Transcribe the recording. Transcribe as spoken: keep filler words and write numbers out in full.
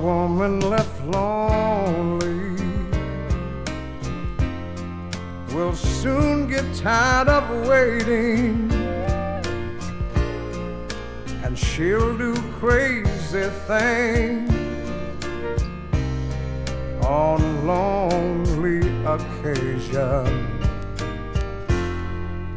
woman left lonely will soon get tired of waiting, and she'll do crazy things on lonely occasion.